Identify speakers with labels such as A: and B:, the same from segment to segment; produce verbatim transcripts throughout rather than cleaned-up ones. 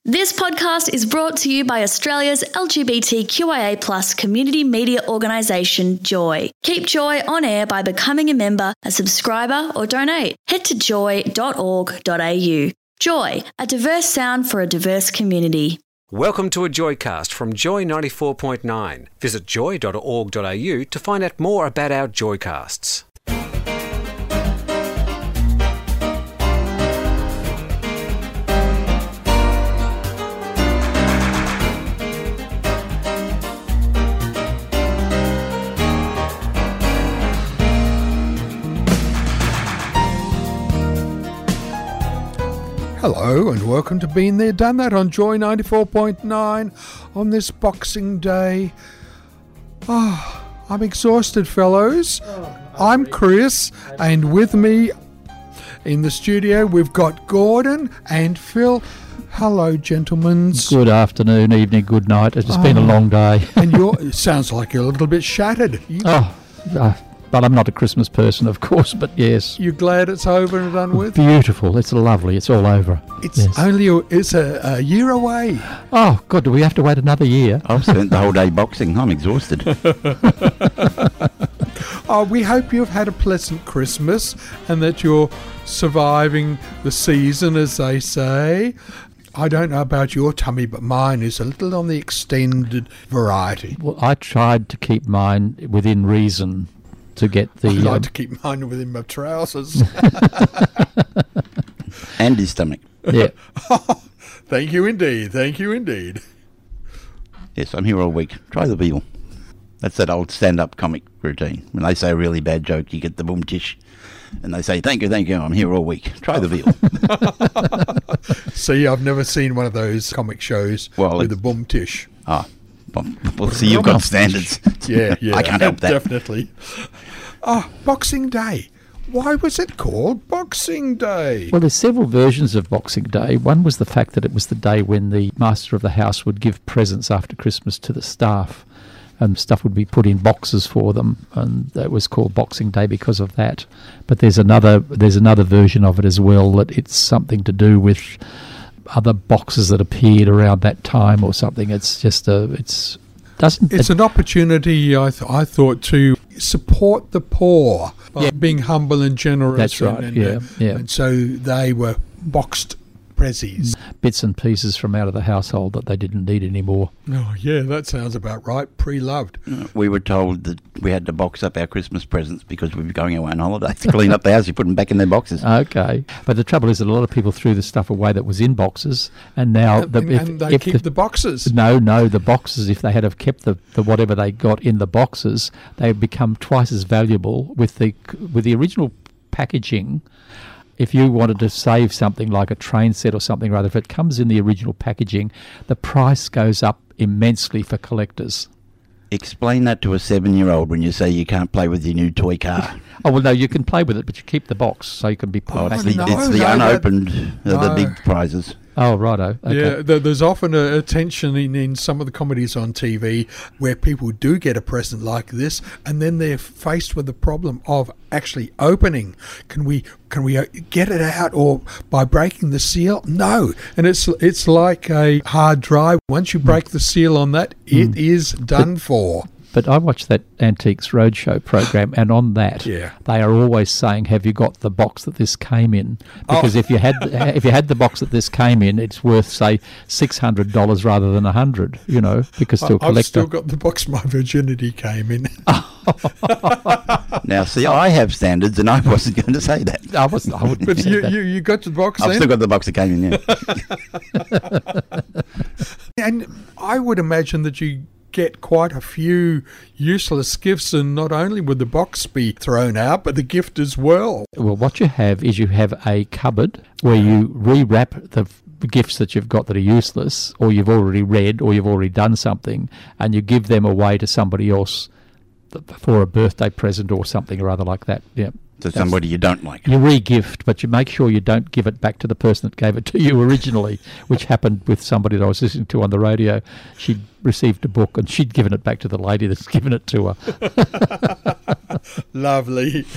A: This podcast is brought to you by Australia's L G B T Q I A plus community media organisation, Joy. Keep Joy on air by becoming a member, a subscriber or donate. Head to joy dot org dot a u. Joy, a diverse sound for a diverse community.
B: Welcome to a Joycast from Joy ninety-four point nine. Visit joy dot org dot a u to find out more about our Joycasts.
C: Hello and welcome to Been There, Done That on Joy ninety-four point nine on this Boxing Day. Oh, I'm exhausted, fellows. Oh, I'm Chris, and with me in the studio we've got Gordon and Phil. Hello, gentlemen.
D: Good afternoon, evening, good night. It's oh, been a long day.
C: And you're, it sounds like you're a little bit shattered. You,
D: oh, uh, but I'm not a Christmas person, of course, but yes.
C: You're glad it's over and done with?
D: Beautiful. It's lovely. It's all over.
C: It's
D: yes.
C: only a, it's a, a year away.
D: Oh, God, do we have to wait another year?
E: I've spent the whole day boxing. I'm exhausted.
C: Oh, we hope you've had a pleasant Christmas and that you're surviving the season, as they say. I don't know about your tummy, but mine is a little on the extended variety.
D: Well, I tried to keep mine within reason. To get the,
C: I like
D: um,
C: to keep mine within my trousers.
E: And his stomach.
D: Yeah.
C: Oh, thank you indeed. Thank you indeed.
E: Yes, I'm here all week. Try the veal. That's that old stand-up comic routine. When they say a really bad joke, you get the boom tish. And they say, thank you, thank you, I'm here all week. Try the veal.
C: See, I've never seen one of those comic shows
E: well,
C: with a boom tish.
E: Ah, well, well, see, you've got standards.
C: Yeah, yeah.
E: I can't help that.
C: Definitely. Oh, Boxing Day. Why was it called Boxing Day?
D: Well, there's several versions of Boxing Day. One was the fact that it was the day when the master of the house would give presents after Christmas to the staff, and stuff would be put in boxes for them, and that was called Boxing Day because of that. But there's another there's another version of it as well, that it's something to do with other boxes that appeared around that time or something. It's just a it's doesn't
C: it's
D: it,
C: an opportunity I th- I thought to support the poor by
D: yeah.
C: being humble and generous.
D: That's right.
C: And,
D: yeah,
C: uh,
D: yeah.
C: And so they were boxed prezzies.
D: Bits and pieces from out of the household that they didn't need anymore.
C: Oh, yeah, that sounds about right. Pre-loved.
E: We were told that we had to box up our Christmas presents because we were going away on holiday to clean up the house. You put them back in their boxes.
D: Okay. But the trouble is that a lot of people threw the stuff away that was in boxes, and now...
C: And,
D: the,
C: and,
D: if,
C: and they
D: if
C: keep
D: the,
C: the boxes.
D: No, no, the boxes, if they had have kept the, the whatever they got in the boxes, they would become twice as valuable with the with the original packaging. If you wanted to save something like a train set or something, rather, if it comes in the original packaging, the price goes up immensely for collectors.
E: Explain that to a seven-year-old when you say you can't play with your new toy car.
D: Oh, well, no, you can play with it, but you keep the box so you can be put
E: Oh,
D: back
E: it's
D: in
E: the,
D: the
E: it's the
C: no,
E: unopened,
C: that,
E: uh, the
C: no.
E: big prizes.
D: Oh, righto. Okay.
C: Yeah, there, there's often a, a tension in, in some of the comedies on T V where people do get a present like this, and then they're faced with the problem of actually opening. Can we can we get it out, or by breaking the seal? No, and it's it's like a hard drive. Once you break mm. the seal on that, it mm. is done but, for.
D: But I watched that Antiques Roadshow program, and on that,
C: yeah.
D: they are always saying, "Have you got the box that this came in?" Because oh. if you had if you had the box that this came in, it's worth, say, six hundred dollars rather than a hundred. You know, because to a collector,
C: I've still got the box my virginity came in.
E: Now, see, I have standards, and I wasn't going to say that.
D: I wasn't. I wouldn't.
C: But
D: say
C: you,
D: that.
C: you you got the box.
E: I've
C: then?
E: still got the box that came in. Yeah.
C: And I would imagine that you get quite a few useless gifts, and not only would the box be thrown out, but the gift as well.
D: Well, what you have is you have a cupboard where you rewrap the gifts that you've got that are useless, or you've already read, or you've already done something, and you give them away to somebody else for a birthday present or something or other like that. Yeah.
E: To somebody you don't like.
D: You re-gift, but you make sure you don't give it back to the person that gave it to you originally, which happened with somebody that I was listening to on the radio. She'd received a book and she'd given it back to the lady that's given it to her.
C: Lovely.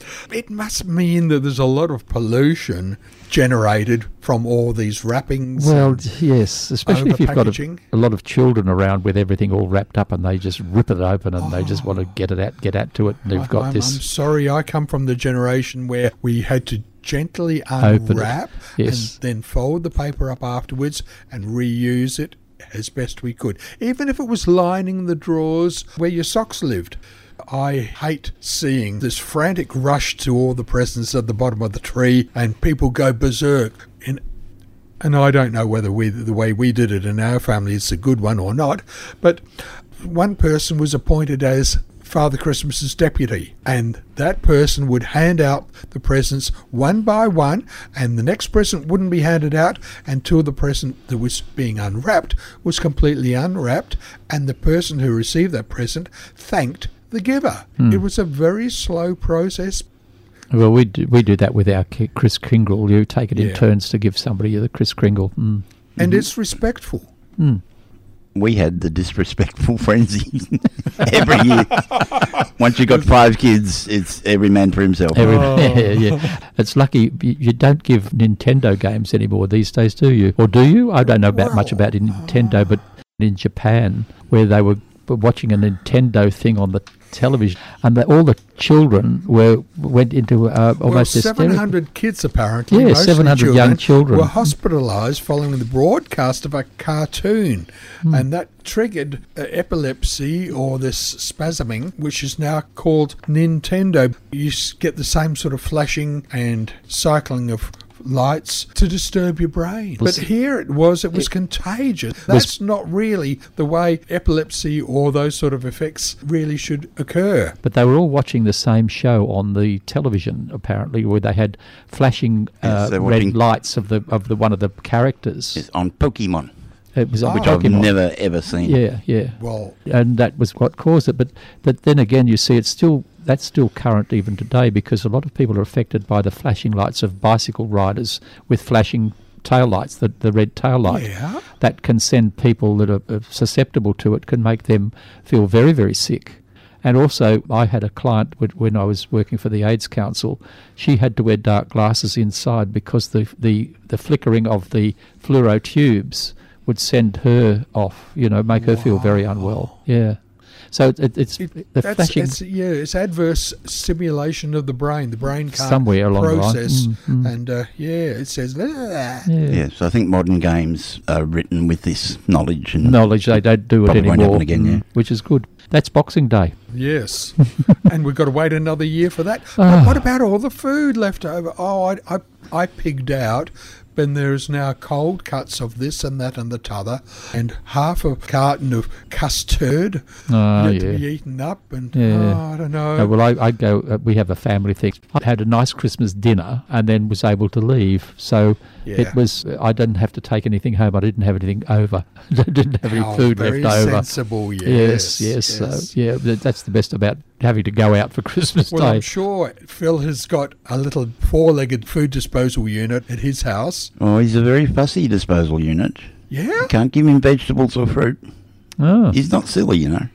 C: It must mean that there's a lot of pollution generated from all these wrappings.
D: Well,
C: and
D: yes, especially if you've got a,
C: overpackaging.
D: a lot of children around with everything all wrapped up and they just rip it open and they just want to get it out, get out to it. And they've got
C: I'm,
D: this.
C: I'm sorry, I come from the generation where we had to gently
D: Open it,
C: unwrap
D: yes.
C: and then fold the paper up afterwards and reuse it as best we could, even if it was lining the drawers where your socks lived. I hate seeing this frantic rush to all the presents at the bottom of the tree and people go berserk. In, and I don't know whether we, the way we did it in our family is a good one or not, but one person was appointed as Father Christmas's deputy, and that person would hand out the presents one by one, and the next present wouldn't be handed out until the present that was being unwrapped was completely unwrapped, and the person who received that present thanked the giver.
D: Hmm.
C: It was a very slow process.
D: Well, we do, we do that with our Ki- Kris Kringle. You take it in
C: Yeah.
D: turns to give somebody the Kris Kringle. Mm.
C: And it's respectful.
D: Mm.
E: We had the disrespectful frenzy every year. Once you got five kids, it's every man for himself.
D: Every,
C: Oh.
D: yeah, yeah. It's lucky you, you don't give Nintendo games anymore these days, do you? Or do you? I don't know about much about Nintendo, but in Japan, where they were watching a Nintendo thing on the television, and the, all the children were went into uh,
C: Well,
D: almost
C: seven
D: hysterical.
C: hundred kids apparently,
D: Yeah,
C: mostly
D: seven hundred young children.
C: were hospitalised following the broadcast of a cartoon,
D: Hmm.
C: and that triggered uh, epilepsy or this spasming, which is now called Nintendo. You s- get the same sort of flashing and cycling of lights to disturb your brain. But here it was, it was contagious. That's not really the way epilepsy or those sort of effects really should occur.
D: But they were all watching the same show on the television, apparently, where they had flashing
E: Yes,
D: uh,
E: they're
D: red
E: watching-
D: lights of the of the one of the characters.
E: It's on Pokemon,
D: It was on
C: Oh.
D: the
E: I've
D: Pokemon.
E: never ever seen.
D: Yeah, yeah.
C: Well,
D: And that was what caused it. But but then again, you see, it's still that's still current even today, because a lot of people are affected by the flashing lights of bicycle riders with flashing tail lights, the, the red tail light.
C: yeah.
D: That can send people that are, are susceptible to it, can make them feel very, very sick. And also, I had a client when- when I was working for the AIDS Council. She had to wear dark glasses inside because the the, the flickering of the fluoro tubes would send her off, you know, make her feel very unwell. Yeah. So it, it, it's
C: It,
D: the
C: that's,
D: flashing
C: it's, yeah, it's adverse stimulation of the brain. The brain can't
D: somewhere along
C: process,
D: the line. Mm, mm.
C: and uh, yeah, it says. "Ah."
D: yeah.
E: Yeah, so I think modern games are written with this knowledge and
D: Knowledge they don't do it
E: Probably won't
D: anymore,
E: happen again, yeah.
D: mm, which is good. That's Boxing Day.
C: Yes, and we've got to wait another year for that.
D: Ah.
C: But what about all the food left over? Oh, I, I, I pigged out. But there's now cold cuts of this and that and the t'other, and half a carton of custard
D: Oh,
C: yet to
D: yeah.
C: be eaten up. And
D: Yeah.
C: oh, I don't know.
D: No, well, I, I go. Uh, we have a family thing. I had a nice Christmas dinner and then was able to leave. So
C: Yeah.
D: it was. I didn't have to take anything home. I didn't have anything over. I didn't have any
C: How
D: food
C: very
D: left over.
C: sensible, yes.
D: Yes, yes.
C: yes.
D: So, yeah, that- that's the best about having to go out for Christmas
C: Well,
D: Day.
C: I'm sure Phil has got a little four-legged food disposal unit at his house.
E: oh, he's a very fussy disposal unit.
C: Yeah?
E: You can't give him vegetables or fruit.
D: Oh,
E: He's not silly, you know.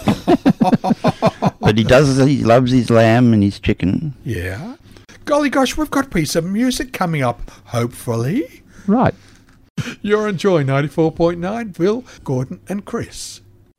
E: But he does. He loves his lamb and his chicken.
C: Yeah. Golly gosh, we've got a piece of music coming up, hopefully.
D: right.
C: You're on Joy ninety-four point nine, Phil, Gordon and Chris.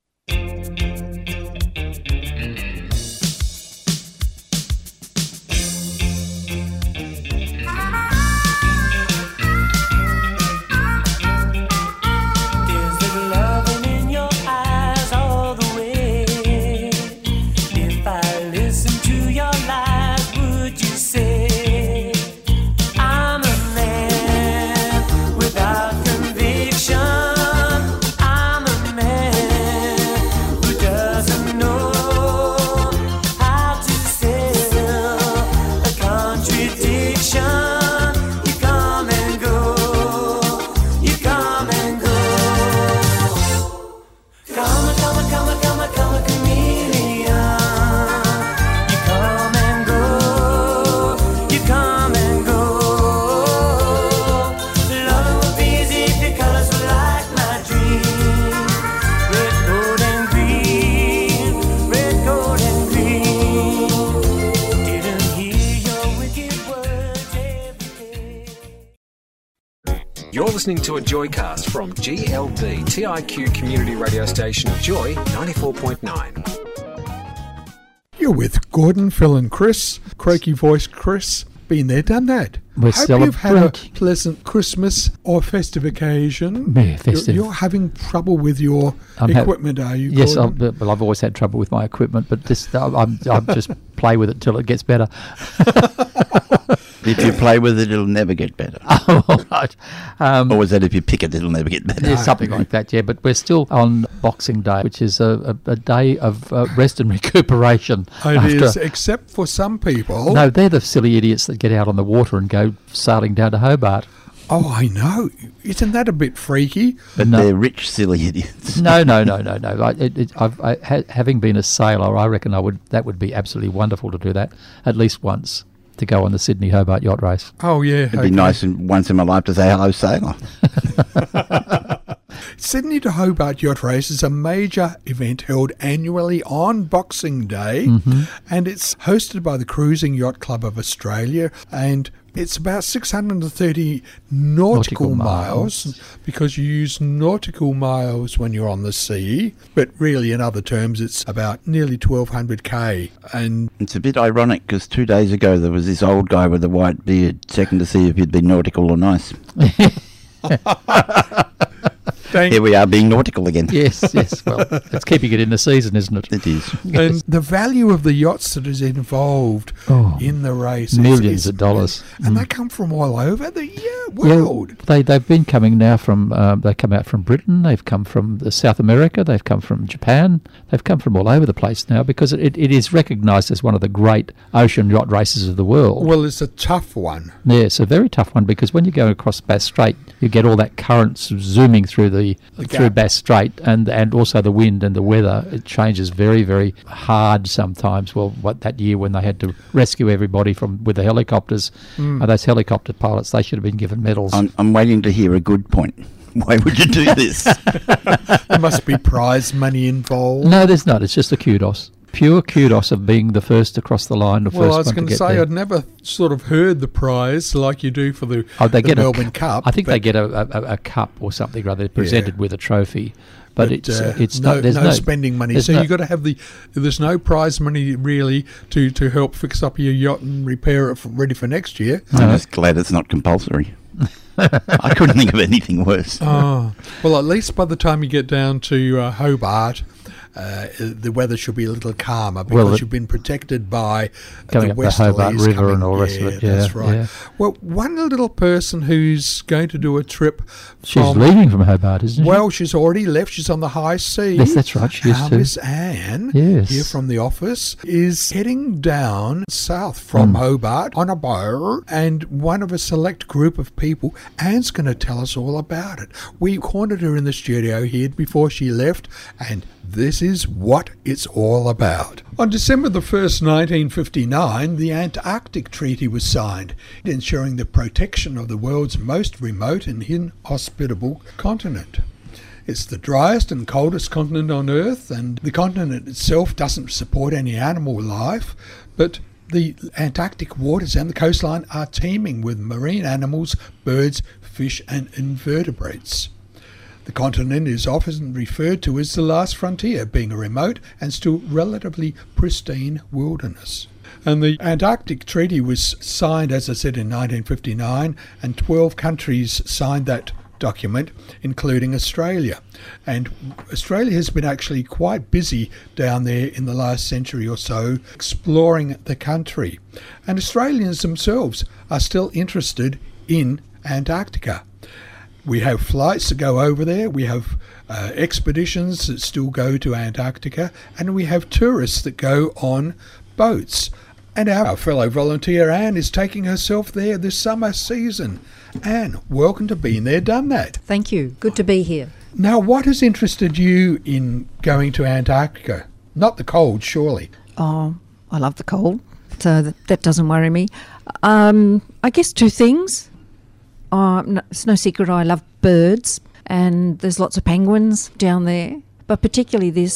F: Is there loving in your eyes all the way? If I listen to your lies, would you say I'm a man without conviction? I'm a man who does
B: listening to a Joycast from G L B T I Q community radio station Joy ninety-four point nine.
C: You're with Gordon, Phil and Chris, croaky voice Chris. Been there, done that.
D: We're
C: Hope you've had a
D: celebrating.
C: pleasant Christmas or festive occasion.
D: Yeah, festive.
C: You're, you're having trouble with your
D: I'm ha-
C: equipment, are you,
D: Yes, I'm,
C: Gordon?
D: well, I've always had trouble with my equipment, but this I'm, I'm, I just play with it till it gets better.
E: If you play with it, it'll never get better.
D: Oh, all right. Um,
E: Or is that if you pick it, it'll never get better?
D: Yeah, something like that, yeah. But we're still on Boxing Day, which is a, a, a day of uh, rest and recuperation.
C: It
D: after-
C: is, except for some people.
D: No, they're the silly idiots that get out on the water and go sailing down to Hobart.
C: Oh, I know. Isn't that a bit freaky?
E: But
D: No.
E: they're rich, silly idiots.
D: No, no, no, no, no. I, it, it, I've, I, ha, having been a sailor, I reckon I would. That would be absolutely wonderful to do that at least once, to go on the Sydney Hobart yacht race.
C: Oh, yeah.
E: It'd be nice in, once in my life to say hello, sailor.
C: Sydney to Hobart Yacht Race is a major event held annually on Boxing Day,
D: Mm-hmm.
C: and it's hosted by the Cruising Yacht Club of Australia, and it's about six hundred thirty nautical,
D: Nautical
C: miles,
D: miles.
C: because you use nautical miles when you're on the sea, but really in other terms it's about nearly twelve hundred k. And
E: It's a bit ironic because two days ago there was this old guy with a white beard checking to see if he'd been nautical or nice.
C: thank
E: Here we are being nautical again.
D: Yes, yes. Well, it's keeping it in the season, isn't it?
E: It is.
C: and the value of the yachts that is involved
D: Oh,
C: in the race is-
D: millions
C: is-
D: of dollars.
C: and
D: Mm.
C: they come from all over the yeah,
D: Yeah,
C: world.
D: they they've been coming now from um, they come out from Britain, they've come from the South America, they've come from Japan, they've come from all over the place now because it, it is recognised as one of the great ocean yacht races of the world.
C: Well, it's a tough one.
D: Yeah, it's a very tough one because when you go across Bass Strait, you get all that current sort of zooming through the,
C: The
D: through
C: gap.
D: Bass Strait, and and also the wind and the weather. It changes very very hard sometimes. Well, what that year when they had to rescue everybody from with the helicopters,
C: Hmm.
D: uh, those helicopter pilots, they should have been given medals.
E: I'm, I'm waiting to hear a good point. Why would you do this?
C: There must be prize money involved.
D: No, there's not. It's just a kudos. Pure kudos of being the first across the line, the
C: Well, I
D: first
C: was
D: one
C: going
D: to
C: to
D: get
C: say,
D: there.
C: I'd never sort of heard the prize like you do for the,
D: Oh, they
C: the
D: get
C: Melbourne
D: a,
C: Cup.
D: I think they
C: but-
D: get a, a, a cup or something rather presented with a trophy. But, it's
C: uh,
D: it's
C: no,
D: not, there's
C: no,
D: no
C: spending money.
D: there's
C: So
D: no-
C: you've got to have the. There's no prize money really to, to help fix up your yacht and repair it for, ready for next year.
E: I'm just glad it's not compulsory. I couldn't think of anything worse.
C: Oh, well, at least by the time you get down to uh, Hobart, uh, the weather should be a little calmer because
D: Well, it-
C: you've been protected by
D: Coming
C: the
D: up the Hobart
C: westerlies
D: River
C: coming-
D: and all the rest of it,
C: That's
D: yeah,
C: right.
D: yeah.
C: Well, one little person who's going to do a trip
D: She's
C: from.
D: leaving from Hobart, isn't she?
C: Well, she's already left. She's on the high sea.
D: Yes, that's right, she is
C: Our
D: too.
C: Miss Anne,
D: Yes.
C: here from the office, is heading down south from
D: Mm.
C: Hobart on a boat, and one of a select group of people. Anne's going to tell us all about it. We cornered her in the studio here before she left, and this is what it's all about. On December the first, nineteen fifty-nine, the Antarctic Treaty was signed, ensuring the protection of the world's most remote and inhospitable continent. It's the driest and coldest continent on Earth, and the continent itself doesn't support any animal life, but the Antarctic waters and the coastline are teeming with marine animals, birds, fish and invertebrates. The continent is often referred to as the last frontier, being a remote and still relatively pristine wilderness. And the Antarctic Treaty was signed, as I said, in nineteen fifty-nine, and twelve countries signed that document, including Australia. And Australia has been actually quite busy down there in the last century or so exploring the country. And Australians themselves are still interested in Antarctica. We have flights that go over there, we have uh, expeditions that still go to Antarctica, and we have tourists that go on boats. And our fellow volunteer Anne is taking herself there this summer season. Anne, welcome to Been There, Done That.
G: Thank you. Good to be here.
C: Now, what has interested you in going to Antarctica? Not the cold, surely.
G: Oh, I love the cold, so that, that doesn't worry me. Um, I guess two things. Uh, no, it's no secret I love birds, and there's lots of penguins down there. But particularly this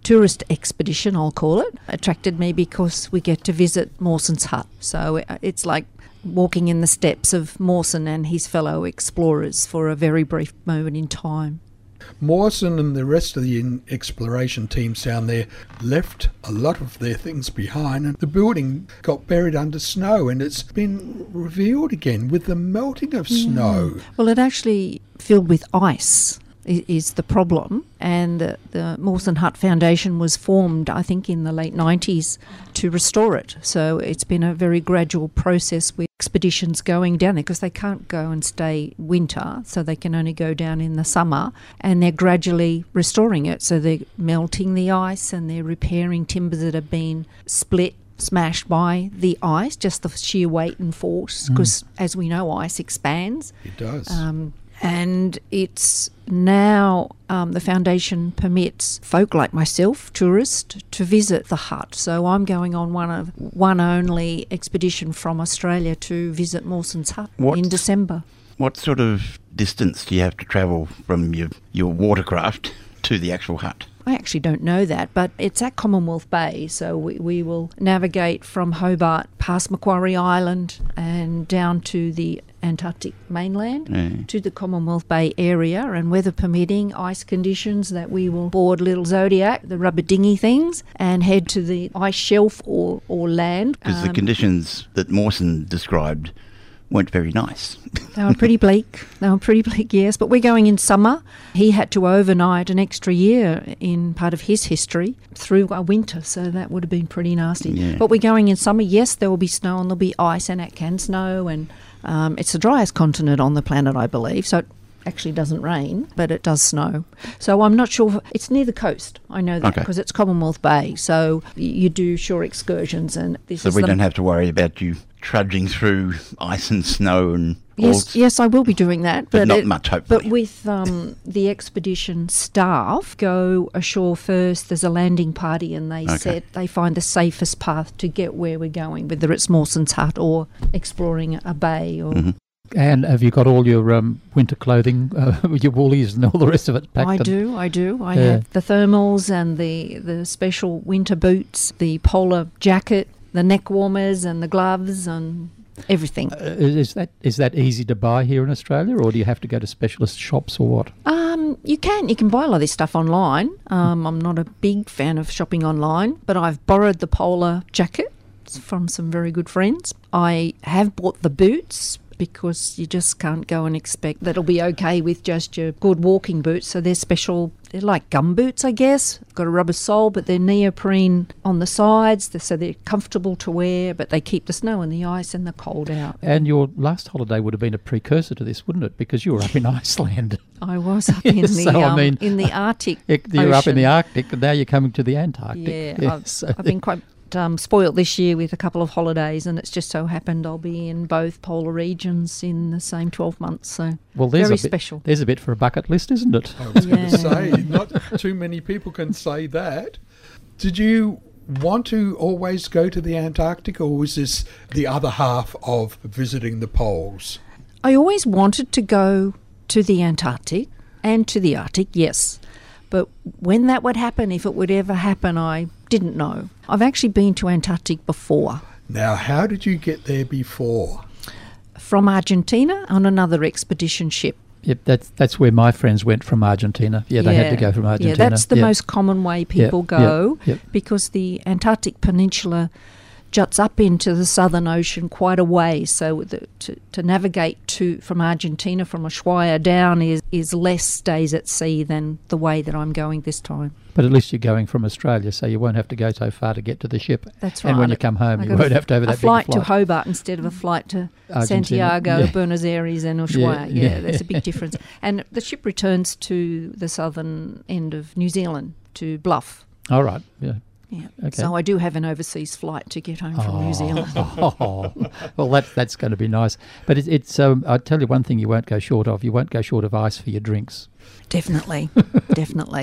G: tourist expedition, I'll call it, attracted me because we get to visit Mawson's hut. So uh, it's like walking in the steps of Mawson and his fellow explorers for a very brief moment in time.
C: Mawson and the rest of the in- exploration teams down there left a lot of their things behind, and the building got buried under snow, and it's been revealed again with the melting of snow.
G: Well, it actually filled with ice i- is the problem, and the, the Mawson Hut Foundation was formed, I think, in the late nineties to restore it. So it's been a very gradual process with expeditions going down there because they can't go and stay winter, so they can only go down in the summer, and they're gradually restoring it. So they're melting the ice and they're repairing timbers that have been split, smashed by the ice, just the sheer weight and force, because as we know, ice expands.
C: It does.
G: Um, and it's now um, the foundation permits folk like myself, tourists, to visit the hut. So I'm going on one of one only expedition from Australia to visit Mawson's hut
E: What-
G: in December.
E: What sort of distance do you have to travel from your, your watercraft to the actual hut?
G: I actually don't know that, but it's at Commonwealth Bay, so we, we will navigate from Hobart past Macquarie Island and down to the Antarctic mainland
E: Yeah.
G: to the Commonwealth Bay area, and weather permitting, ice conditions, that we will board little Zodiac, the rubber dinghy things, and head to the ice shelf or, or land.
E: Because the
G: Um,
E: conditions that Mawson described weren't very nice.
G: They were pretty bleak. They were pretty bleak, yes. But we're going in summer. He had to overnight an extra year in part of his history through a winter, so that would have been pretty nasty.
E: Yeah.
G: But we're going in summer. Yes, there will be snow and there'll be ice, and it can snow. And um, it's the driest continent on the planet, I believe. So it actually doesn't rain, but it does snow. So I'm not sure. It's near the coast. I know that
E: Okay.
G: because it's Commonwealth Bay. So y- you do shore excursions, and this
E: So
G: is
E: we
G: the
E: don't have to worry about you trudging through ice and snow and all.
G: Yes, yes, I will be doing that,
E: But
G: but,
E: not
G: it-
E: much, hopefully.
G: But with um, the expedition staff, go ashore first. There's a landing party, and they
E: Okay.
G: said they find the safest path to get where we're going, whether it's Mawson's hut or exploring a bay. Or
E: Mm-hmm.
D: And have you got all your um, winter clothing, uh, your woolies and all the rest of it packed?
G: I
D: and-
G: do, I do. I
D: Yeah.
G: have the thermals and the the special winter boots, the polar jacket, the neck warmers, and the gloves, and everything.
D: Uh, is that is that easy to buy here in Australia, or do you have to go to specialist shops or what?
G: Um, you can. You can buy a lot of this stuff online. Um, I'm not a big fan of shopping online, but I've borrowed the polar jacket from some very good friends. I have bought the boots because you just can't go and expect that it'll be okay with just your good walking boots. So they're special. They're like gum boots, I guess. Got a rubber sole, but they're neoprene on the sides, so they're comfortable to wear, but they keep the snow and the ice and the cold out.
D: And your last holiday would have been a precursor to this, wouldn't it? Because you were up in Iceland.
G: I was up in the
D: So, I
G: um,
D: mean,
G: in the Arctic.
D: You're up in the
G: Ocean.
D: Arctic, and now you're coming to the Antarctic.
G: Yeah,
D: Yeah,
G: I've,
D: so-
G: I've been quite um, spoilt this year with a couple of holidays, and it's just so happened I'll be in both polar regions in the same twelve months. So
D: Well, there's
G: very
D: a bit,
G: special.
D: There's a bit for a bucket list, isn't it?
C: I was going
G: Yeah.
C: to say, not too many people can say that. Did you want to always go to the Antarctic, or was this the other half of visiting the poles?
G: I always wanted to go to the Antarctic and to the Arctic, yes. But when that would happen, if it would ever happen, I didn't know. I've actually been to Antarctic before.
C: Now, how did you get there before?
G: From Argentina on another expedition ship.
D: Yep, that's that's where my friends went from Argentina. Yeah, they had to go from Argentina.
G: Yeah, that's the
D: Yeah.
G: most common way people
D: yeah,
G: go
D: yeah.
G: because the Antarctic Peninsula juts up into the Southern Ocean quite a way. So the, to, to navigate to from Argentina, from Ushuaia down, is, is less days at sea than the way that I'm going this time.
D: But at least you're going from Australia, so you won't have to go so far to get to the ship.
G: That's right.
D: And when you come home,
G: I
D: you
G: got a
D: won't
G: f-
D: have to have
G: a
D: that
G: flight
D: big flight.
G: to Hobart instead of a flight to
D: Argentina,
G: Santiago,
D: yeah.
G: Buenos Aires, and Ushuaia.
D: Yeah,
G: Yeah,
D: yeah.
G: there's a big difference. And the ship returns to the southern end of New Zealand, to Bluff.
D: All right, yeah.
G: Yeah.
D: Okay.
G: So I do have an overseas flight to get home from New Zealand.
D: Oh, well, that, that's going to be nice. But it, it's, um, I'll tell you one thing you won't go short of. You won't go short of ice for your drinks.
G: Definitely, definitely.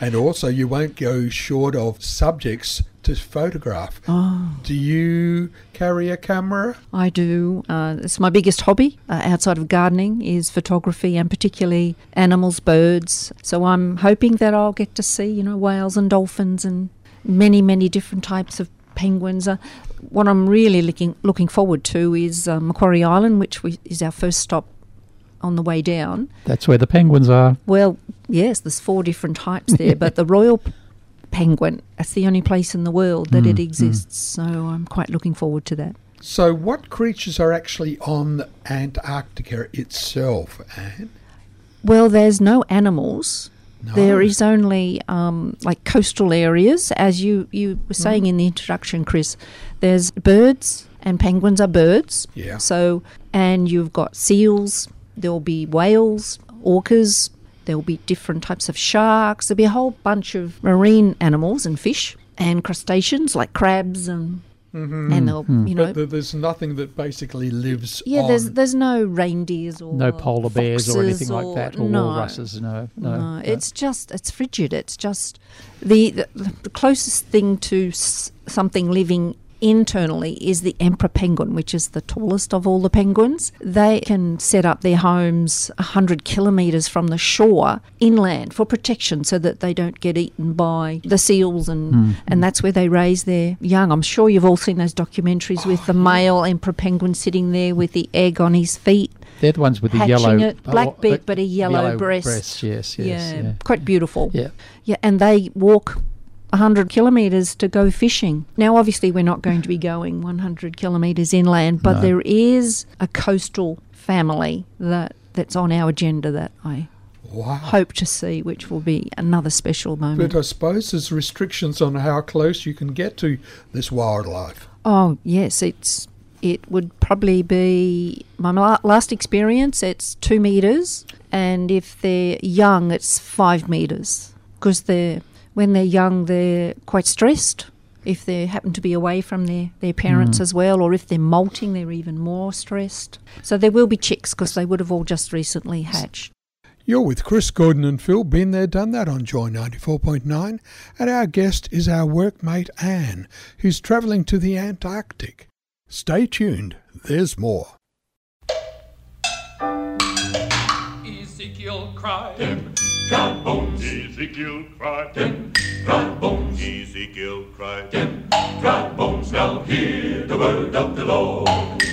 C: And also, you won't go short of subjects to photograph.
G: Oh.
C: Do you carry a camera?
G: I do. Uh, it's my biggest hobby uh, outside of gardening is photography, and particularly animals, birds. So I'm hoping that I'll get to see, you know, whales and dolphins and many, many different types of penguins. Uh, what I'm really looking looking forward to is uh, Macquarie Island, which we, is our first stop on the way down.
D: That's where the penguins are.
G: Well, yes, there's four different types there, but the royal p- penguin, that's the only place in the world that
D: Mm,
G: it exists. So I'm quite looking forward to that.
C: So what creatures are actually on Antarctica itself, Anne?
G: Well, there's no animals.
C: No.
G: There is only um, like coastal areas, as you, you were saying in the introduction, Chris. There's birds, and penguins are birds.
C: Yeah.
G: So, and you've got seals. There'll be whales, orcas. There'll be different types of sharks. There'll be a whole bunch of marine animals and fish and crustaceans like crabs and
C: Mm-hmm.
G: and they'll you know
C: But th- there's nothing that basically lives
G: yeah.
C: on.
G: There's there's no reindeers or
D: No polar bears or anything
G: foxes
D: like that, or
G: no.
D: walruses. No, no.
G: No, it's just it's frigid. It's just the the, the closest thing to s- something living internally is the emperor penguin, which is the tallest of all the penguins. They can set up their homes one hundred kilometres from the shore inland for protection so that they don't get eaten by the seals, and,
D: Mm.
G: and that's where they raise their young. I'm sure you've all seen those documentaries with the male emperor penguin sitting there with the egg on his feet.
D: They're the ones with the
G: Hatching
D: yellow...
G: it, black
D: oh,
G: beak,
D: uh,
G: but a yellow breast.
D: breast. Yes, yes.
G: yeah,
D: Yeah.
G: quite beautiful.
D: Yeah.
G: Yeah, and they walk one hundred kilometres to go fishing. Now, obviously, we're not going to be going one hundred kilometres inland, but
D: No.
G: there is a coastal family that, that's on our agenda that I
C: Wow.
G: hope to see, which will be another special moment.
C: But I suppose there's restrictions on how close you can get to this wildlife.
G: Oh, yes, it's it would probably be my la- last experience. It's two metres, and if they're young, it's five metres, because they're when they're young, they're quite stressed. If they happen to be away from their, their parents
D: Mm.
G: as well, or if they're molting, they're even more stressed. So there will be chicks, because they would have all just recently hatched.
C: You're with Chris, Gordon and Phil, been there, done that on Joy ninety-four point nine, and our guest is our workmate Anne, who's travelling to the Antarctic. Stay tuned, there's more.
H: Ezekiel cried, them dry bones. Ezekiel cried, them dry bones. Ezekiel cried, them dry bones. Now hear the word of the Lord.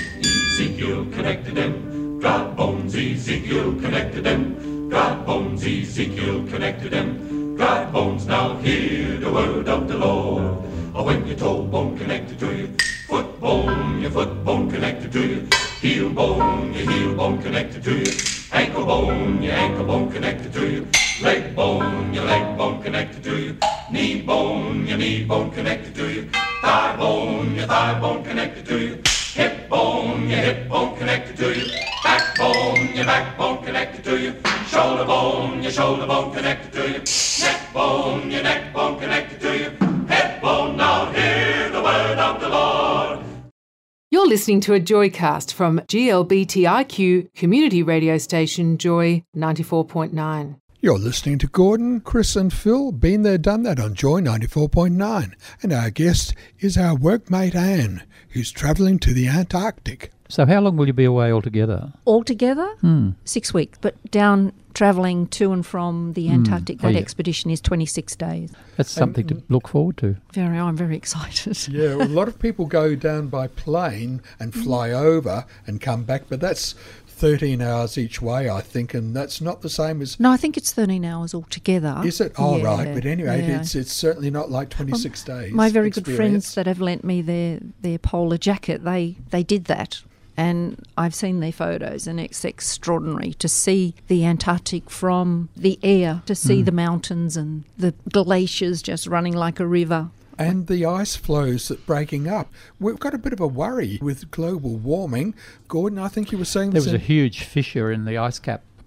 H: Ezekiel connected them dry bones. Ezekiel connected them dry bones. Ezekiel connected them dry bones. Now hear the word of the Lord. Oh, when your toe bone connected to your foot bone, your foot bone connected to your heel bone, your heel bone connected to your ankle bone, your ankle bone connected to your leg bone, your leg bone connected to your knee bone, your knee bone connected to your thigh bone, your thigh bone connected to your hip bone, your hip bone connected to your backbone, your backbone connected to your shoulder bone, your shoulder bone connected to your neck bone, your neck bone connected to your head bone. Now hear the word of the Lord.
I: You're listening to a Joycast from G L B T I Q community radio station Joy ninety-four point nine.
C: You're listening to Gordon, Chris and Phil, been there, done that on Joy ninety-four point nine, and our guest is our workmate Anne, who's travelling to the Antarctic.
D: So how long will you be away altogether?
G: Altogether,
D: Hmm.
G: six weeks, but down travelling to and from the Antarctic,
D: Oh,
G: that
D: yeah.
G: expedition is twenty-six days.
D: That's something to look forward to.
G: Very, I'm very excited.
C: Yeah, a lot of people go down by plane and fly over and come back, but that's thirteen hours each way, I think, and that's not the same as...
G: No, I think it's thirteen hours altogether.
C: Is it? Oh,
G: Yeah,
C: right. But anyway,
G: yeah.
C: it's it's certainly not like twenty-six days.
G: My very good
C: experience.
G: friends that have lent me their, their polar jacket, they, they did that. And I've seen their photos, and it's extraordinary to see the Antarctic from the air, to see
C: Mm.
G: the mountains and the glaciers just running like a river.
C: And the ice flows that breaking up. We've got a bit of a worry with global warming. Gordon, I think you were saying
D: There was
C: this
D: a huge fissure in the ice cap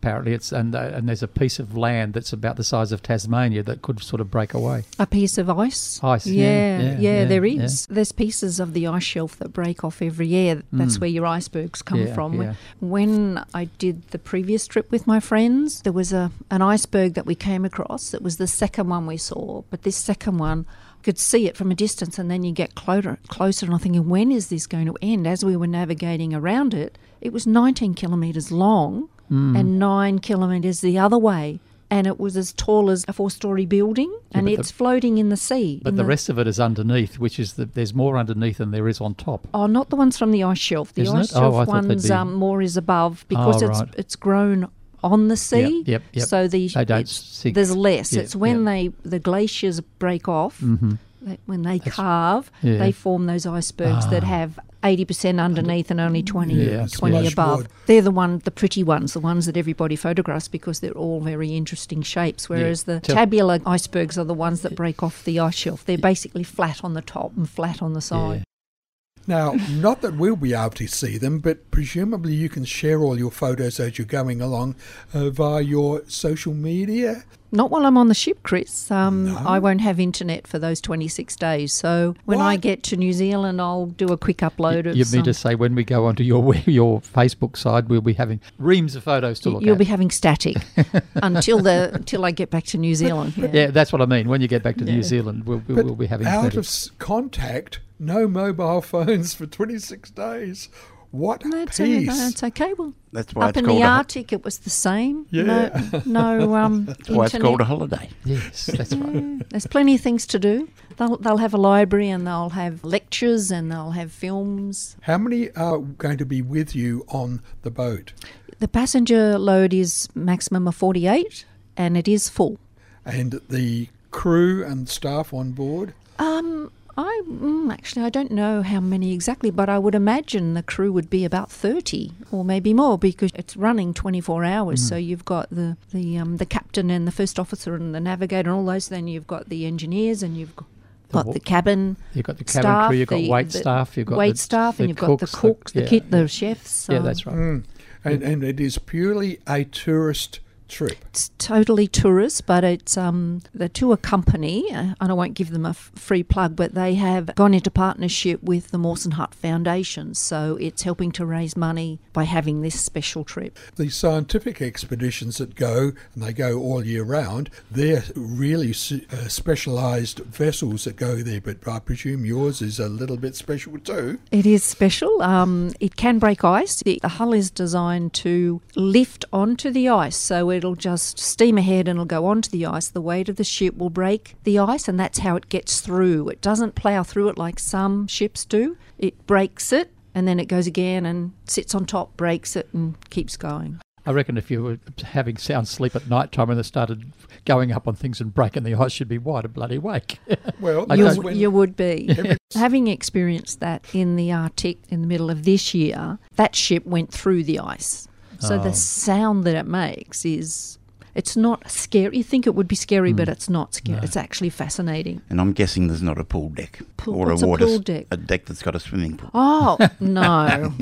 D: apparently. It's and uh, and there's a piece of land that's about the size of Tasmania that could sort of break away.
G: A piece of ice?
D: Ice,
G: yeah.
D: yeah,
G: Yeah,
D: yeah, yeah,
G: there
D: yeah.
G: is. There's pieces of the ice shelf that break off every year. That's
D: Mm.
G: where your icebergs come
D: Yeah,
G: from.
D: yeah.
G: When I did the previous trip with my friends, there was a an iceberg that we came across. It was the second one we saw, but this second one, I could see it from a distance, and then you get closer, closer and I'm thinking, when is this going to end? As we were navigating around it, it was nineteen kilometres long
D: Mm.
G: and nine kilometres the other way. And it was as tall as a four-storey building,
D: Yeah,
G: and
D: but
G: it's
D: the-
G: floating in the sea.
D: But
G: in
D: the rest of it is underneath, which is the, there's more underneath than there is on top.
G: Oh, not the ones from the ice shelf. The
D: Isn't
G: ice
D: it? Oh,
G: shelf
D: I thought they'd
G: ones
D: be-
G: um, more is above because
D: Oh,
G: it's
D: right.
G: it's grown on the sea.
D: Yep, yep, yep.
G: So the
D: They don't
G: it's-
D: sink.
G: there's less.
D: Yep,
G: it's when
D: yep.
G: they the glaciers break off.
D: Mhm.
G: They, when they
D: That's-
G: carve,
D: yeah.
G: they form those icebergs that
D: Ah.
G: have eighty percent underneath and only twenty,
D: Yeah,
G: twenty
C: splash
G: above.
C: wood.
G: They're the one, the pretty ones, the ones that everybody photographs because they're all very interesting shapes. Whereas the
D: Tell-
G: tabular icebergs are the ones that break off the ice shelf. They're basically flat on the top and flat on the side.
C: Now, not that we'll be able to see them, but presumably you can share all your photos as you're going along uh, via your social media.
G: Not while I'm on the ship, Chris. Um,
C: No?
G: I won't have internet for those twenty-six days. So when I
C: What?
G: get to New Zealand, I'll do a quick upload of
D: You
G: some.
D: mean to say when we go onto your your Facebook side, we'll be having reams of photos to look
G: You'll
D: at?
G: be having static until the until I get back to New Zealand. Yeah.
D: Yeah, that's what I mean. When you get back to
G: Yeah.
D: New Zealand, we'll, we'll,
C: But
D: we'll be having
C: out
D: plenty.
C: of s- contact, no mobile phones for twenty-six days. What a
G: That's, o-
C: peace.
G: that's okay. Well,
E: That's why
G: up
E: it's
G: in
E: called
G: the
E: a ho-
G: Arctic, it was the same.
C: Yeah.
G: No, no um,
E: That's why it's called a
G: internet.
E: holiday.
D: Yes, that's right.
G: Yeah, there's plenty of things to do. They'll they'll have a library and they'll have lectures and they'll have films.
C: How many are going to be with you on the boat?
G: The passenger load is maximum of forty-eight, and it is full.
C: And the crew and staff on board?
G: Um, I mm, actually I don't know how many exactly, but I would imagine the crew would be about thirty or maybe more because it's running twenty-four hours.
D: Mm.
G: So you've got the the um, the captain and the first officer and the navigator and all those. Then you've got the engineers and you've got
D: The
G: got
D: wa-
G: the cabin.
D: You've got the cabin
G: staff,
D: crew, you've got
G: the-
D: wait
G: the
D: staff, you've got
G: wait
D: the,
G: staff,
D: the
G: and you've got the
D: cooks,
G: cooks, the,
D: yeah,
G: kit,
D: yeah.
G: the chefs.
D: Yeah,
G: um,
D: that's right.
C: Mm. And, and it is purely a tourist trip.
G: It's totally tourist, but it's um, the tour company, uh, and I won't give them a f- free plug, but they have gone into partnership with the Mawson Hut Foundation, so it's helping to raise money by having this special trip.
C: The scientific expeditions that go, and they go all year round, they're really s- uh, specialised vessels that go there, but I presume yours is a little bit special too.
G: It is special. Um, it can break ice. The, the hull is designed to lift onto the ice, so it'll just steam ahead and it'll go onto the ice. The weight of the ship will break the ice, and that's how it gets through. It doesn't plough through it like some ships do. It breaks it, and then it goes again and sits on top, breaks it, and keeps going.
D: I reckon if you were having sound sleep at night time and they started going up on things and breaking the ice, you'd be wide and bloody awake.
C: Well,
D: I
G: You,
C: that's
D: don't-
C: when-
G: you would be.
C: Every-
G: Having experienced that in the Arctic in the middle of this year, that ship went through the ice. So
D: Oh.
G: the sound that it makes is, it's not scary. You think it would be scary, but it's not scary.
D: No.
G: It's actually fascinating.
E: And I'm guessing there's not a pool deck
G: Pool-
E: or
G: what's
E: a
G: a
E: water
G: pool
E: s-
G: deck?
E: a deck that's got a swimming pool.
G: Oh, no.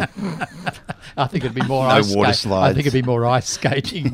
D: I think it'd be more
E: No
D: ice
E: water
D: skate- I think it'd
E: slides.
D: be more ice skating.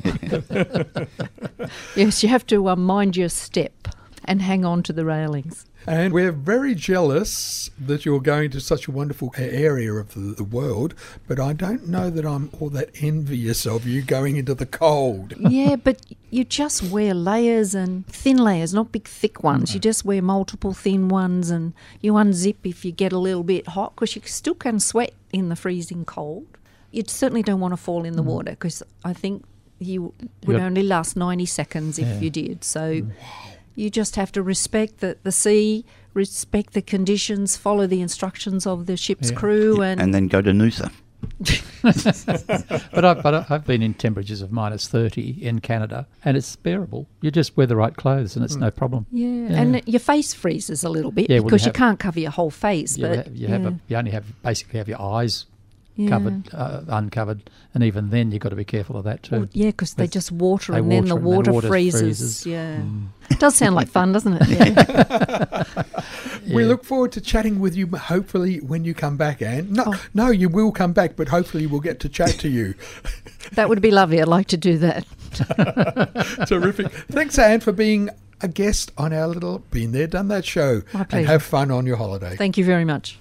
G: Yes, you have to uh, mind your step and hang on to the railings.
C: And we're very jealous that you're going to such a wonderful area of the, the world, but I don't know that I'm all that envious of you going into the cold.
G: Yeah, but you just wear layers and thin layers, not big thick ones. You just wear multiple thin ones, and you unzip if you get a little bit hot, because you still can sweat in the freezing cold. You certainly don't want to fall in the water, because I think you would
D: got-
G: only last ninety seconds if
D: Yeah.
G: you did. So you just have to respect the, the sea, respect the conditions, follow the instructions of the ship's
D: Yeah.
G: crew, and,
E: And then go to Noosa.
D: But, I, but I- I've been in temperatures of minus thirty in Canada, and it's bearable. You just wear the right clothes, and it's no problem.
G: yeah,
D: Yeah.
G: and your face freezes a little bit
D: Yeah, well, you
G: because you
D: have-
G: can't cover your whole face.
D: You,
G: but
D: ha- you have
G: yeah,
D: a, you only have basically have your eyes
G: yeah.
D: covered, uh, uncovered, and even then you've got to be careful of that too.
G: Well, yeah, because they
D: With-
G: just water
D: they
G: and then the
D: water and then
G: water,
D: water
G: freezes.
D: freezes.
G: Yeah,
D: Mm.
G: it does sound like fun, doesn't it? Yeah.
C: We
D: Yeah.
C: look forward to chatting with you, hopefully, when you come back, Anne. No,
G: Oh.
C: no, you will come back, but hopefully we'll get to chat to you.
G: That would be lovely. I'd like to do that.
C: Terrific. Thanks, Anne, for being a guest on our little Been There, Done That show.
G: My
C: And
G: pleasure.
C: have fun on your holiday.
G: Thank you very much.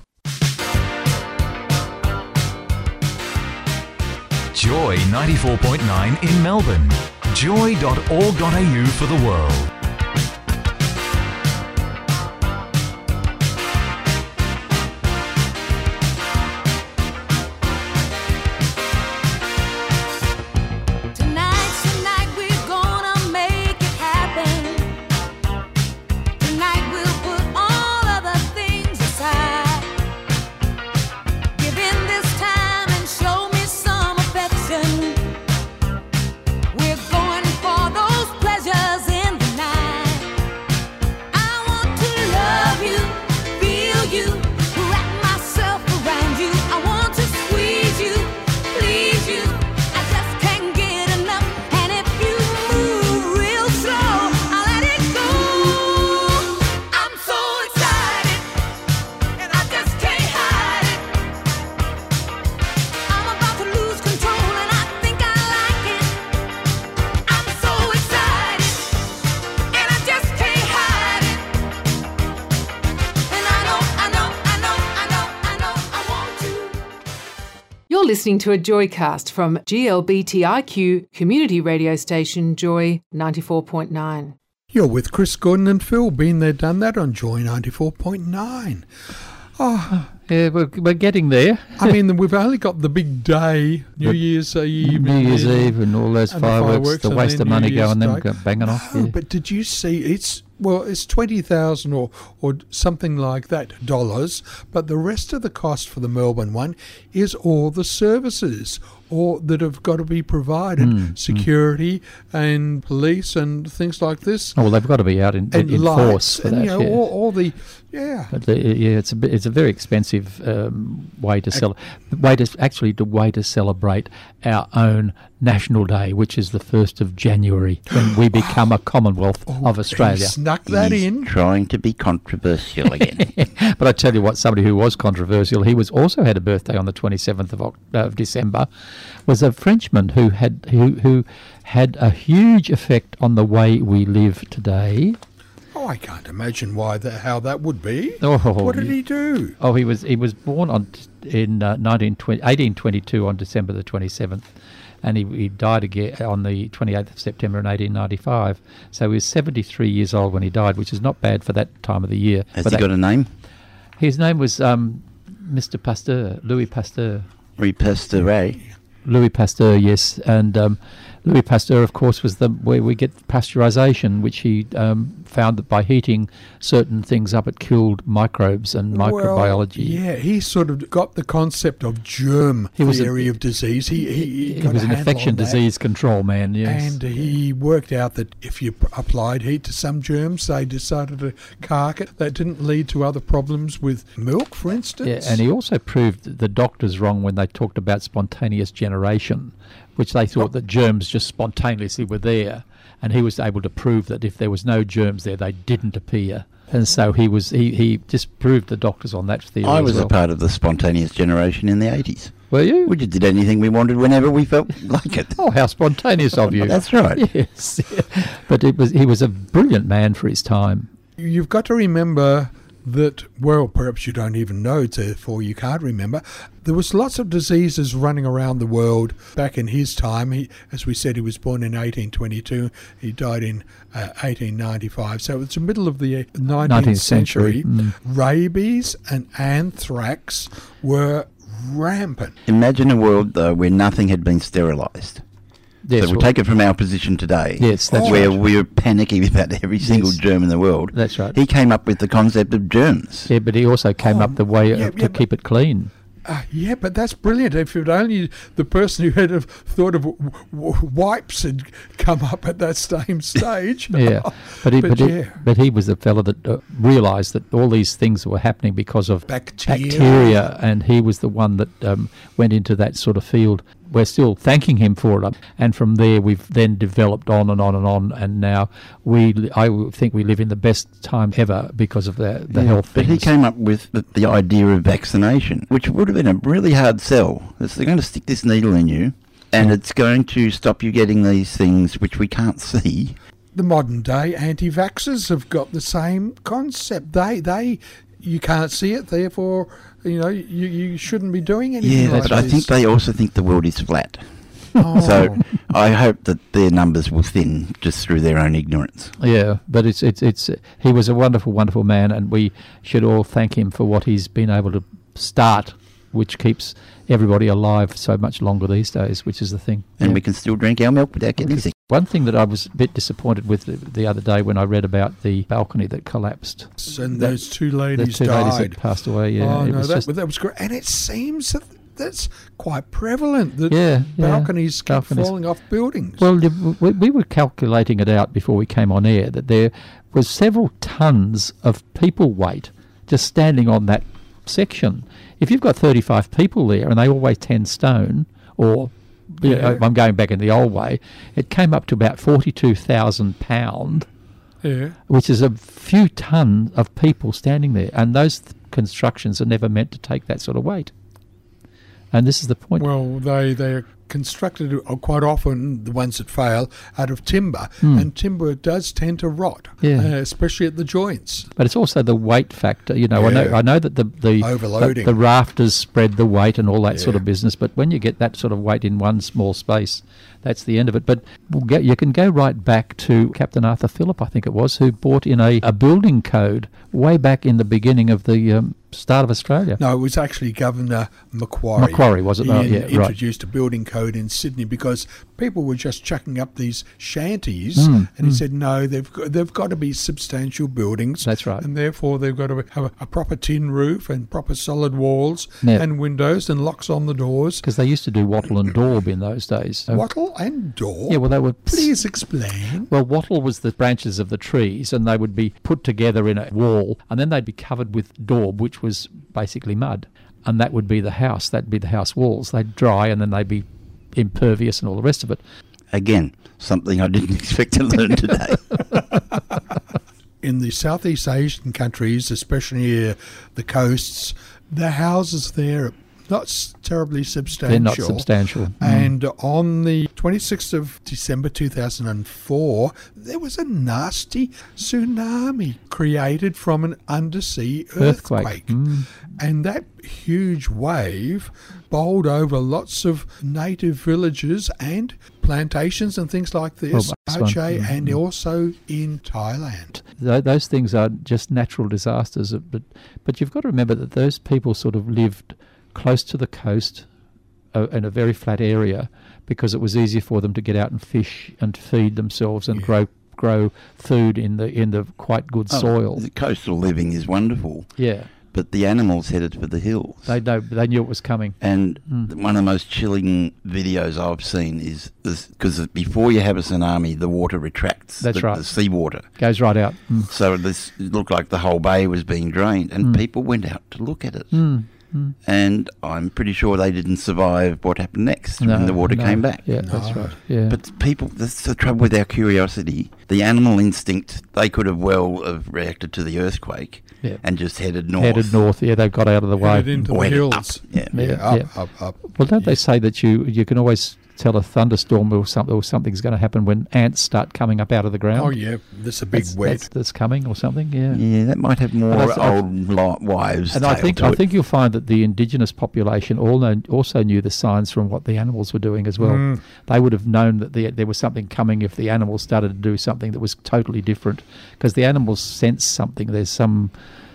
J: Joy ninety-four point nine in Melbourne. joy dot org dot a u for the world.
K: Tonight's the night we're gonna make it happen. Tonight we'll put all other things aside. Give in this time and show me some affection. We're going for those pleasures in the night. I want to love you, feel you, wrap myself around you. I want to squeeze you, please you. I just can't get enough. And if you move real slow, I'll let it go. I'm so excited, and I just can't hide it. I'm about to lose control, and I think I like it. I'm so excited, and I just can't hide it. And I know, I know, I know, I know, I know, I want to.
I: You're listening to a Joycast from G L B T I Q community radio station Joy ninety-four point nine.
C: You're with Chris Gordon and Phil. Been There, Done That on Joy ninety-four point nine. Oh,
D: Yeah, we're, we're getting there.
C: I mean, we've only got the big day, New
D: The-
C: Year's Eve.
D: New
C: and
D: Year's
C: then-
D: Eve and all those
C: and the
D: fireworks,
C: fireworks
D: the
C: and
D: waste
C: then
D: of money
C: New Year's
D: going them
C: Day.
D: go banging off.
C: No,
D: Yeah.
C: but did you see? It's well, it's twenty thousand or or something like that dollars. But the rest of the cost for the Melbourne one is all the services, or that have got to be provided,
D: Mm, mm.
C: security and police and things like this,
D: Oh, well, they've got to be out in,
C: and
D: in
C: lights,
D: force for
C: and
D: that.
C: you know
D: yeah.
C: all, all the yeah.
D: But the, yeah, it's a bit- it's a very expensive um, way to sell way to actually the way to celebrate our own National Day, which is the first of January, when we become a Commonwealth
C: Oh,
D: of Australia.
C: he snuck that
E: He's
C: in.
E: trying to be controversial again.
D: But I tell you what, somebody who was controversial, he was also had a birthday on the twenty-seventh of, Oct- uh, of December, was a Frenchman who had who who had a huge effect on the way we live today.
C: Oh, I can't imagine why that how that would be.
D: Oh,
C: What did
D: yeah.
C: he do?
D: Oh, he was he was born on in uh, nineteen twenty, eighteen twenty-two on December the twenty-seventh, and he, he died again on the twenty-eighth of September in eighteen ninety-five. So he was seventy-three years old when he died, which is not bad for that time of the year.
E: Has
D: But
E: he
D: that-
E: got a name?
D: His name was um, Mister Pasteur, Louis Pasteur.
E: Louis Pasteur.
D: Louis Pasteur, yes, and um, Louis Pasteur, of course, was the where we get pasteurisation, which he um, found that by heating certain things up, it killed microbes and
C: Well,
D: microbiology.
C: yeah, he sort of got the concept of germ
D: He was a-
C: theory of disease. He he, he,
D: He
C: got
D: was
C: a
D: an
C: handle
D: infection
C: on that.
D: disease control man, yes.
C: And he worked out that if you p- applied heat to some germs, they decided to cark it. That didn't lead to other problems with milk, for instance.
D: Yeah, and he also proved the doctors wrong when they talked about spontaneous generation, which they thought that germs just spontaneously were there, and he was able to prove that if there was no germs there, they didn't appear. And so he was he, he disproved the doctors on that theory.
E: I
D: as
E: was
D: well.
E: a part of the spontaneous generation in the eighties.
D: Were you?
E: We just did anything we wanted whenever we felt like it.
D: Oh, how spontaneous of you!
E: That's right.
D: Yes, but it was he was a brilliant man for his time.
C: You've got to remember that, well, perhaps you don't even know, therefore you can't remember. There was lots of diseases running around the world back in his time. He, as we said, he was born in eighteen twenty-two. He died in uh, eighteen ninety-five. So it's the middle of the nineteenth,
D: nineteenth
C: century.
D: century, mm.
C: Rabies and anthrax were rampant.
E: Imagine a world, though, where nothing had been sterilised.
D: Yes,
E: so we
D: well-
E: take it from our position today,
D: Yes, that's
E: where
D: right.
E: we're panicking about every single
D: Yes.
E: germ in the world.
D: That's right.
E: He came up with the concept of germs.
D: Yeah, but he also came
C: Oh,
D: up the way
C: yeah,
D: uh, to
C: yeah,
D: keep it clean.
C: Uh, yeah, but that's brilliant. If it only the person who had have thought of w- w- wipes had come up at that same stage.
D: Yeah, but he,
C: But
D: but, he,
C: yeah.
D: but he was the fellow that uh, realised that all these things were happening because of
C: Bacteria.
D: bacteria, and he was the one that um, went into that sort of field we're still thanking him for it. And from there, we've then developed on and on and on. And now we, I think we live in the best time ever because of the, the
E: Yeah,
D: health
E: but
D: things.
E: he came up with the, the idea of vaccination, which would have been a really hard sell. It's, they're going to stick this needle in you, and it's going to stop you getting these things which we can't see.
C: The modern day anti-vaxxers have got the same concept. They, they, you can't see it, therefore, you know, you, you shouldn't be doing anything
E: Yeah,
C: like
E: but I
C: this.
E: think they also think the world is flat.
C: Oh.
E: So I hope that their numbers will thin just through their own ignorance.
D: Yeah, but it's it's it's he was a wonderful, wonderful man, and we should all thank him for what he's been able to start, which keeps everybody alive so much longer these days, which is the thing.
E: And
D: Yeah.
E: we can still drink our milk without getting sick.
D: One thing that I was a bit disappointed with the, the other day when I read about the balcony that collapsed.
C: And
D: That-
C: those two
D: The
C: ladies
D: two
C: died.
D: ladies that passed away, yeah.
C: Oh,
D: it
C: no,
D: was
C: that,
D: just,
C: that was great. And it seems that that's quite prevalent, that
D: Yeah, yeah,
C: balconies keep
D: balconies.
C: falling off buildings.
D: well, the- we, we were calculating it out before we came on air that there was several tons of people weight just standing on that section. If you've got thirty-five people there and they all weigh ten stone, or you know,
C: Yeah.
D: I'm going back in the old way, it came up to about forty-two thousand pounds,
C: yeah.
D: which is a few ton of people standing there. And those th- constructions are never meant to take that sort of weight. And this is the point.
C: Well, they they're constructed uh, quite often, the ones that fail, out of timber,
D: Hmm.
C: and timber does tend to rot,
D: Yeah.
C: uh, especially at the joints.
D: But it's also the weight factor. You know, I know
C: Yeah.
D: I know that the the,
C: Overloading.
D: the the rafters spread the weight and all that sort
C: Yeah.
D: of business. But when you get that sort of weight in one small space, that's the end of it. But we'll get, you can go right back to Captain Arthur Phillip, I think it was, who brought in a, a building code way back in the beginning of the um, start of Australia.
C: No, it was actually Governor Macquarie.
D: Macquarie, was it?
C: He
D: Oh,
C: in-
D: yeah, right.
C: introduced a building code in Sydney because people were just chucking up these shanties,
D: Mm,
C: and he
D: mm.
C: said, no, they've got, they've got to be substantial buildings.
D: That's right.
C: And therefore they've got to have a, a proper tin roof and proper solid walls
D: Yeah.
C: and windows and locks on the doors.
D: Because they used to do wattle and daub in those days. So-
C: Wattle and door?
D: Yeah, well, they were.
C: Please explain.
D: Well, wattle was the branches of the trees, and they would be put together in a wall, and then they'd be covered with daub, which was basically mud, and that would be the house. That'd be the house walls. They'd dry, and then they'd be impervious and all the rest of it.
E: Again, something I didn't expect to learn today.
C: In the Southeast Asian countries, especially near the coasts, the houses there are not s- terribly substantial.
D: They're not substantial. Mm.
C: And on the twenty-sixth of December two thousand four, there was a nasty tsunami created from an undersea
D: Earthquake.
C: earthquake.
D: Mm.
C: And that huge wave bowled over lots of native villages and plantations and things like this,
D: Well, that's one.
C: Aceh, and
D: Mm.
C: also in Thailand.
D: Th- those things are just natural disasters, uh, but but you've got to remember that those people sort of lived close to the coast uh, in a very flat area because it was easier for them to get out and fish and feed themselves and
C: Yeah.
D: grow grow food in the in the quite good
E: Oh,
D: soil.
E: The coastal living is wonderful,
D: Yeah,
E: but the animals headed for the hills.
D: they know they knew it was coming.
E: And
D: Mm.
E: th- one of the most chilling videos I've seen is because before you have a tsunami, the water retracts.
D: That's
E: the,
D: right.
E: The seawater.
D: Goes right out. Mm.
E: So this it looked like the whole bay was being drained, and
D: Mm.
E: people went out to look at it.
D: Mm. Mm.
E: And I'm pretty sure they didn't survive what happened next
D: No,
E: when the water
D: no.
E: came back.
D: Yeah, that's
C: No.
D: right. Yeah,
E: But people, that's the trouble with our curiosity. The animal instinct, they could have well have reacted to the earthquake
D: Yeah.
E: and just headed north.
D: headed north. Yeah, they've got out of the way.
C: Headed into
E: Or
C: the
E: headed
C: hills.
E: up. Yeah.
C: Yeah,
D: Yeah,
C: up,
D: yeah.
C: up, up.
D: Well, don't they
C: Yes.
D: say that you you can always tell a thunderstorm or something or something's going to happen when ants start coming up out of the ground?
C: Oh, yeah, there's a big
D: that's,
C: wet.
D: that's, that's coming or something. Yeah.
E: Yeah, that might have more
D: And I- I-
E: old li- wives'
D: And I
E: tale
D: think
E: to
D: I
E: it.
D: think you'll find that the indigenous population all know, also knew the signs from what the animals were doing as well.
C: Mm.
D: They would have known that the, there was something coming if the animals started to do something that was totally different, because the animals sense something. There's some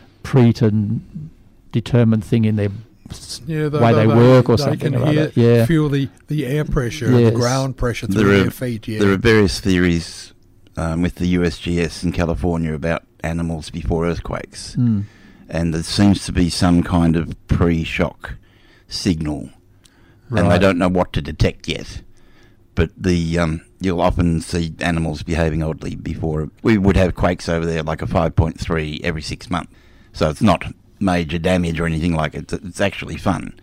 D: predetermined thing in their s-
C: Yeah, they,
D: way they, work or
C: they
D: something.
C: can
D: or
C: hear,
D: other. Yeah.
C: feel the, the air pressure,
D: Yes.
C: the ground pressure through
E: There are,
C: their feet. Yeah,
E: there are various theories um, with the U S G S in California about animals before earthquakes.
D: Mm.
E: And there seems to be some kind of pre-shock signal. And they
D: Right.
E: don't know what to detect yet. But the um, you'll often see animals behaving oddly before. We would have quakes over there like a five point three every six months. So it's not major damage or anything like it. It's actually fun.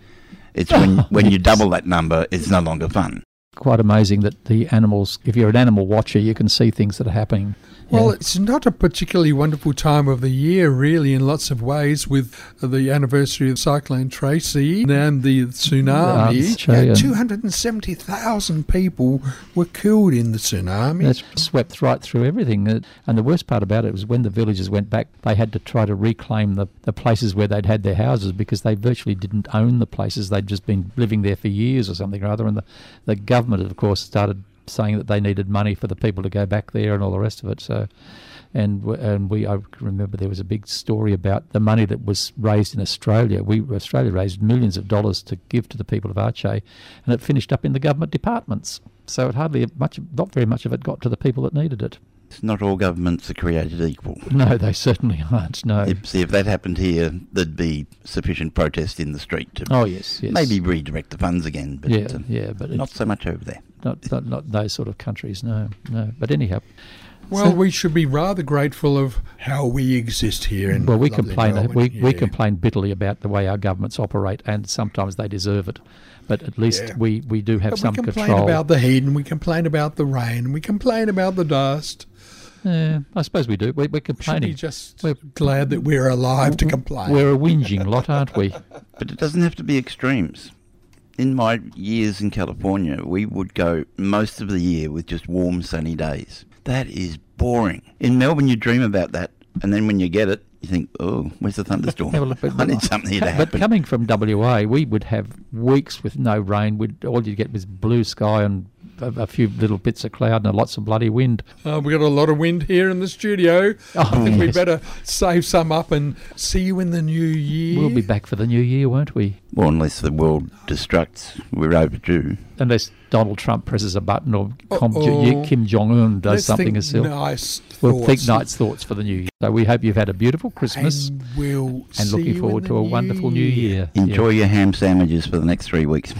E: It's when, when you double that number, it's no longer fun.
D: Quite amazing that the animals, if you're an animal watcher, you can see things that are happening.
C: Well,
D: Yeah.
C: it's not a particularly wonderful time of the year, really, in lots of ways, with the anniversary of Cyclone Tracy and the tsunami.
D: That's true, yeah.
C: two hundred seventy thousand people were killed in the tsunami.
D: It's swept right through everything. Uh, And the worst part about it was when the villagers went back, they had to try to reclaim the, the places where they'd had their houses because they virtually didn't own the places. They'd just been living there for years or something or other. And the, the government, of course, started saying that they needed money for the people to go back there and all the rest of it. So, and w- and we, I remember there was a big story about the money that was raised in Australia. We Australia raised millions of dollars to give to the people of Aceh, and it finished up in the government departments. So it hardly much, not very much of it got to the people that needed it.
E: It's not all governments are created equal.
D: No, they certainly aren't. No.
E: If, see, if that happened here, there'd be sufficient protest in the street to
D: Oh yes, yes.
E: maybe redirect the funds again. But
D: Yeah,
E: uh,
D: yeah, but
E: not
D: it's
E: so much over there.
D: not, not not those sort of countries. No, no. But anyhow.
C: Well,
D: So-
C: we should be rather grateful of how we exist here. In
D: Well, we
C: lovely
D: complain.
C: Melbourne.
D: We, we
C: Yeah.
D: complain bitterly about the way our governments operate, and sometimes they deserve it. But at least
C: Yeah.
D: we, we do have
C: But
D: some
C: we complain
D: control.
C: about the heat, and we complain about the rain, and we complain about the dust.
D: Yeah, I suppose we do. We, we're
C: Should be
D: complaining.
C: just
D: We're-
C: glad that we're alive to complain.
D: We're a whinging lot, aren't we?
E: But it doesn't have to be extremes. In my years in California, we would go most of the year with just warm, sunny days. That is boring. In Melbourne, you dream about that, and then when you get it, you think, oh, where's the thunderstorm?
D: Yeah, well, but-
E: I need something here to
D: But
E: happen.
D: coming from W A, we would have weeks with no rain. We'd, all you'd get was blue sky and a, a few little bits of cloud and lots of bloody wind.
C: Uh, we've got a lot of wind here in the studio.
D: Oh,
C: I think we
D: yes.
C: better save some up and see you in the new year.
D: We'll be back for the new year, won't we?
E: Well, unless the world destructs, we're overdue.
D: Unless Donald Trump presses a button or Com-
C: Uh-oh.
D: Kim Jong-un does
C: Let's
D: something
C: think
D: himself.
C: nice
D: We'll think
C: thoughts.
D: nice thoughts for the new year. So we hope you've had a beautiful Christmas
C: And we'll
D: and
C: see
D: looking
C: you in
D: forward
C: the
D: to a wonderful new year.
E: Enjoy your ham sandwiches for the next three weeks.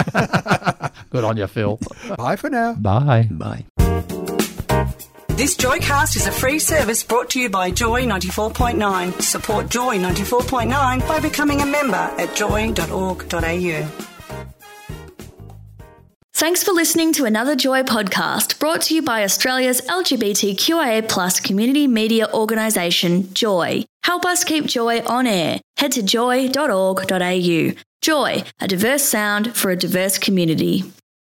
D: Yeah. Good on you, Phil.
C: Bye for now.
D: Bye.
E: Bye.
L: This Joycast is a free service brought to you by Joy ninety-four point nine. Support Joy ninety-four point nine by becoming a member at joy dot org dot a u.
A: Thanks for listening to another Joy podcast brought to you by Australia's L G B T Q I A plus community media organisation, Joy. Help us keep Joy on air. Head to joy dot org dot a u. Joy, a diverse sound for a diverse community.